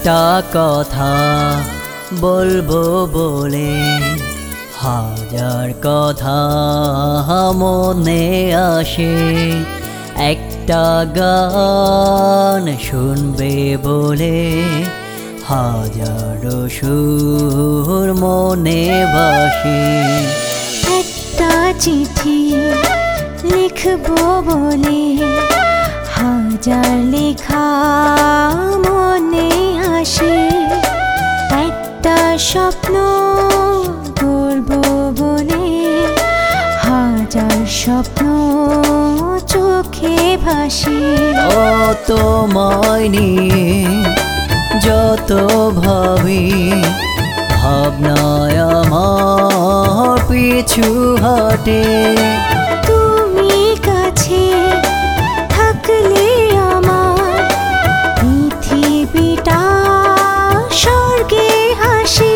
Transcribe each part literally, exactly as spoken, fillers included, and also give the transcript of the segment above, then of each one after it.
একটা কথা বলবো বলে হাজার কথা মনে আসে, একটা গান শুনবে বলে হাজারো সুর মনে ভাসে। একটা চিঠি লিখবো বলে হাজার লেখা মনে আসে, একটা স্বপ্ন করবো বলে হাজার স্বপ্ন চোখে ভাসে। ও তোমায় নিয়ে যত ভাবি ভাবনায় আমার পিছু হাটে, তুমি কাছে থাকলে আমার পৃথিবীটা স্বর্গে হাসি।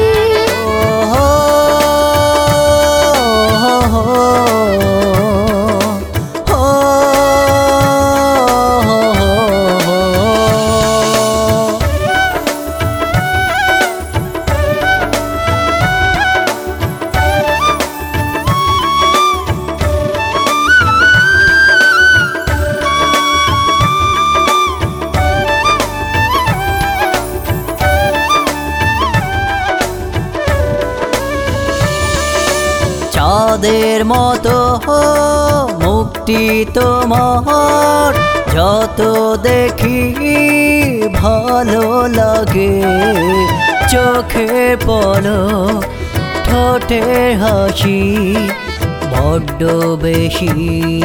চাঁদের মতো মুক্তি তোমার যত দেখি ভালো লাগে, চোখে পলক ঠোঁটে হাসি বড্ড বেশি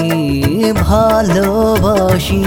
ভালোবাসি।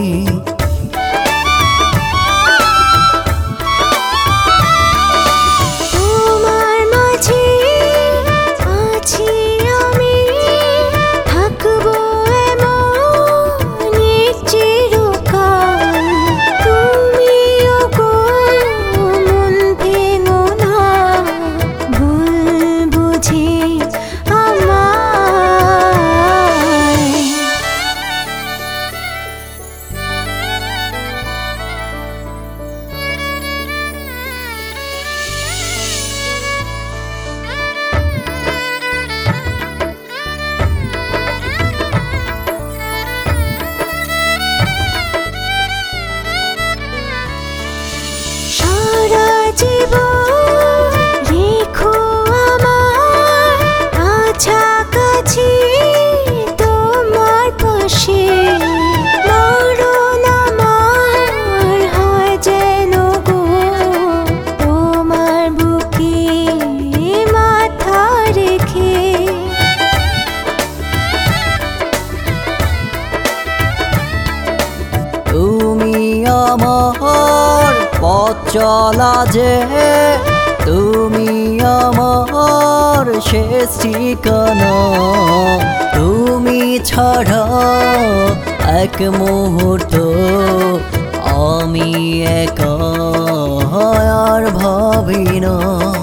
তুমি আমার পথ চলা যে, তুমি আমার শেষ ঠিকানা, তুমি ছাড়া এক মুহূর্ত আমি একা আর ভাবি না।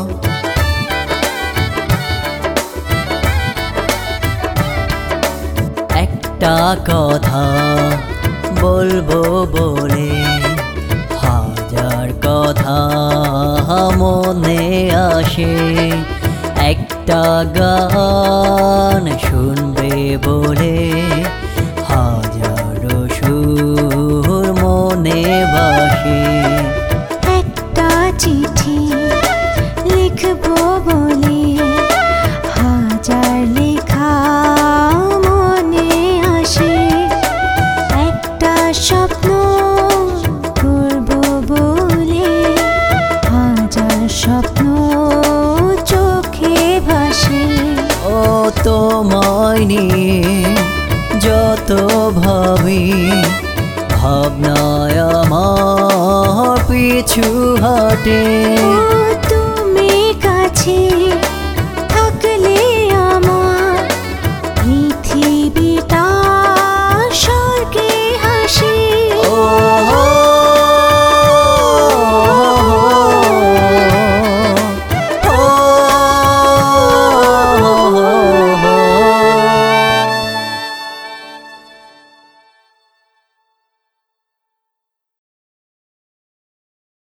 একটা কথা বলবো বলে হাজার কথা মনে আসে, একটা গান শুনবে বলে হাজারো সুর মনে ভাসে। একটা চিঠি লিখবো বলে হাজার লেখা মনে আসে, একটা স্বপ্ন করবো বলে হাজার স্বপ্ন চোখে ভাসে। ও তোমায় নিয়ে যত ভাবি ভাবনায় আমার পিছু হাটে।